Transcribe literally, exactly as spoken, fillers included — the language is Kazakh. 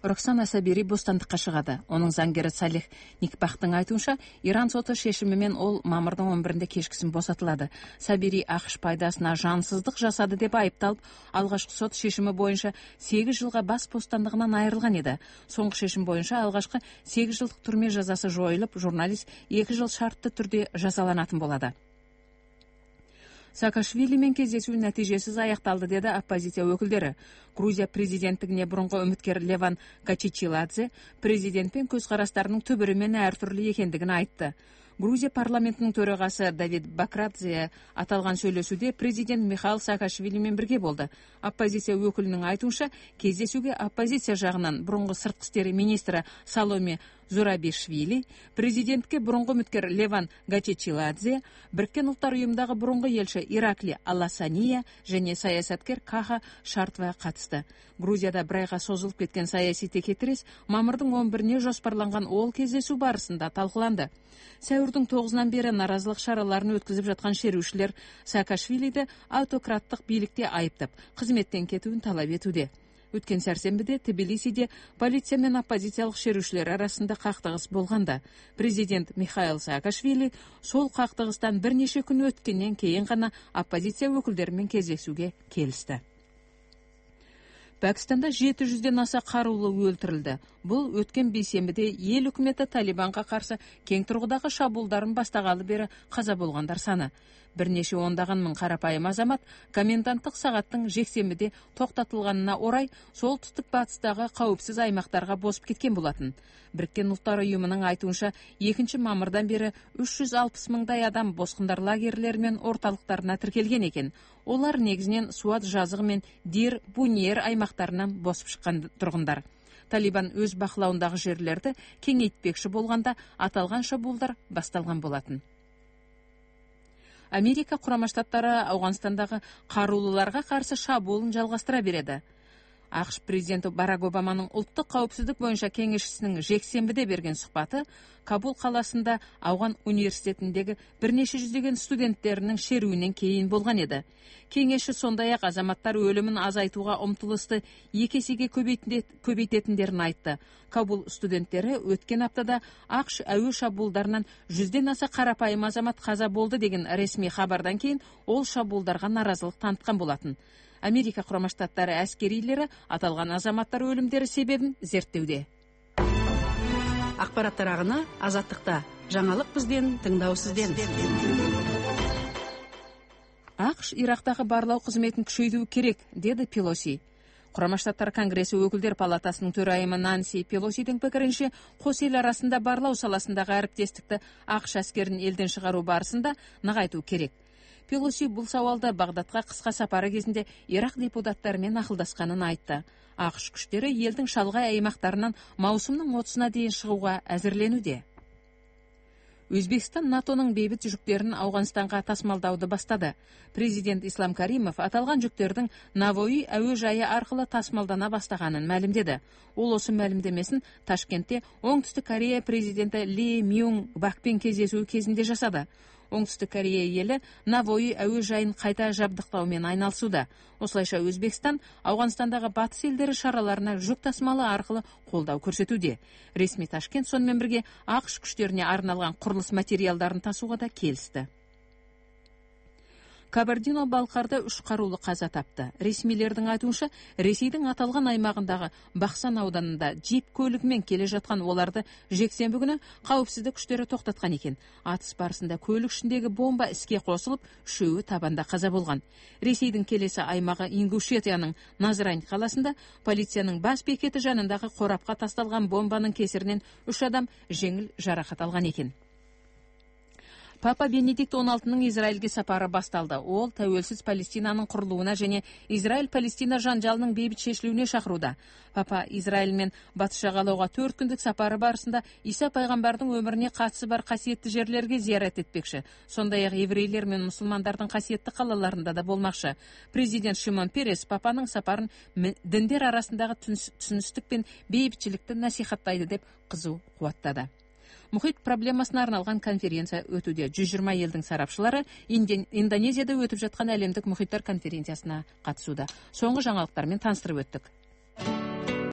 Роксана Сабири бостандыққа шығады. Оның заңгері Салих Никбахтың айтуынша, Иран соты шешімімен ол мамырдың он бірінде кешкісін босатылады. Сабири ақш пайдасына жансыздық жасады деп айыпталып, алғашқы сот шешімі бойынша сегіз жылға бас бостандығынан айырылған еді. Соңғы шешім бойынша алғашқы сегіз жылдық түрме жазасы жойылып, журналист екі жыл шартты түрде жазаланатын болады. Саакашвилимен кездесу нәтижесіз аяқталды деді оппозиция өкілдері. Грузия президенттігіне бұрынғы үміткер Леван Качичиладзе президентпен көзқарастарының түбірімен әртүрлі екендігін айтты. Грузия парламентінің төрағасы Давид Бакрадзе аталған сөйлесуде президент Михаил Саакашвилимен бірге болды. Оппозиция өкілінің айтуынша, кездесуге оппозиция жағынан бұрынғы сыртқы істер министрі Саломе Зурабишвили, президентке бұрынғы үміткер Леван Гачичиладзе, Біріккен ұлттар ұйымдағы бұрынғы елші Иракли Аласания және саясаткер Каха Шартва қатысты. Грузияда бір айға созылып кеткен саяси текетірес мамырдың он біріне жоспарланған ол кездесу барысында талқыланды. Сәуірдің тоғызынан бері наразылық шараларын өткізіп жатқан шерушілер Саакашвилиді аутократтық билікте айыптап, қызметтен кетуін талап етуде. Өткен сәрсенбіде Тбилисиде полиция мен оппозициялық шерушілер арасында қақтығыс болғанда. Президент Михаил Саакашвили сол қақтығыстан бірнеше күн өткеннен кейін ғана оппозиция өкілдерімен кездесуге келісті. Пәкістанда жеті жүзден аса қарулы өлтірілді. Бұл өткен бейсенбіде ел үкіметі Талибанға қарсы кең тұрғыдағы шабуылдарын бастағалы бері қаза болғандар саны. Бірнеше ондаған мың қарапайым азамат коменданттық сағаттың жексенбіде тоқтатылғанына орай солтүстік батыстағы қауіпсіз аймақтарға босып кеткен болатын. Біріккен ұлттар ұйымының айтуынша, екінші мамырдан бері үш жүз алпыс мыңдай адам босқындар лагерлері мен орталықтарына тіркелген екен. Олар негізінен Суат жазығы мен Дир Буньер аймақтарынан босып шыққан тұрғындар. Талибан өз бақылауындағы жерлерді кеңейтпекші болғанда аталған шабуылдар басталған болатын. Америка Құрама Штаттары Ауғанстандағы қарулыларға қарсы шабуылын жалғастыра береді. ақш президенті Барак Обаманың ұлттық қауіпсіздік бойынша кеңесшісінің жексенбіде берген сұхбаты Кабул қаласында Ауған университетіндегі бірнеше жүздеген студенттерінің шеруінен кейін болған еді. Кеңесші сондай-ақ азаматтар өлімін азайтуға ұмтылысты екі есеге көбейтетіндерін айтты. Кабул студенттері өткен аптада ақш әуе шабуылдарынан жүзден аса қарапайым азамат қаза болды деген ресми хабардан кейін ол шабуылдарға наразылық танытқан болатын. Америка Құрама Штаттары әскерилері аталған азаматтар өлімдері себебін зерттеуде. Ақпараттар ағыны Азаттықта. Жаңалық бізден, тыңдау сізден. ақш Ирактағы барлау қызметін күшейту керек, деді Пелоси. Құрама Штаттар Конгресі өкілдер палатасының төрайымы Нанси Пелосидің пікірінше, қос ел арасында барлау саласындағы әріптестікті ақш әскерін елден шығару барысында нығайту керек. Пелоси бұл сауалда Бағдадқа қысқа сапары кезінде Ирақ депутаттарымен ақылдасқанын айтты. ақш күштері елдің шалғай аймақтарынан маусымның отызына дейін шығуға әзірленуде. Өзбекстан НАТОның бейбіт жүктерін Ауғанстанға тасымалдауды бастады. Президент Ислам Каримов аталған жүктердің Навои әуежайы арқылы тасымалдана бастағанын мәлімдеді. Ол осы мәлімдемесін Ташкентте Оңтүстік Корея президенті Ли Мюнг Бакпен кездесуі кезінде жасады. Оңтүстік Корея елі Навои әуежайын қайта жабдықтаумен айналысуда. Осылайша Өзбекстан Ауғанстандағы батыс елдері шараларына жүк тасымалы арқылы қолдау көрсетуде. Ресми Ташкент сонымен бірге ақш күштеріне арналған құрылыс материалдарын тасуға да келісті. Кабардино-Балқарда үш қарулы қаза тапты. Ресмилердің айтуынша, Ресейдің аталған аймағындағы Бақсан ауданында джип көлігімен келе жатқан оларды жексенбі күні қауіпсіздік күштері тоқтатқан екен. Атыс барысында көлік ішіндегі бомба іске қосылып, үшеуі табанда қаза болған. Ресейдің келесі аймағы Ингушетияның Назрань қаласында полицияның бас бекеті жанындағы қорапқа тасталған бомбаның кесірінен үш адам жеңіл жарақат алған екен. Папа Бенедикт он алтының Израильге сапары басталды. Ол тәуелсіз Палестинаның құрылуына және Израиль-Палестина жанжалының бейбіт шешілуіне шақыруда. Папа Израиль мен батыс жағалауға төрт күндік сапары барысында Иса пайғамбардың өміріне қатысы бар қасиетті жерлерге зиярат етпекші. Сондай-ақ еврейлер мен мұсылмандардың қасиетті қалаларында да болмақшы. Президент Шимон Перес папаның сапарын діндер арасындағы түсіністік пен бейбітшілікті насихаттайды деп қызу қуаттады. Мұхит проблемасына арналған конференция өтуде. жүз жиырма елдің сарапшылары Индонезияда өтіп жатқан әлемдік мұхиттар конференциясына қатысуда. Соңғы жаңалықтармен таныстырып өттік.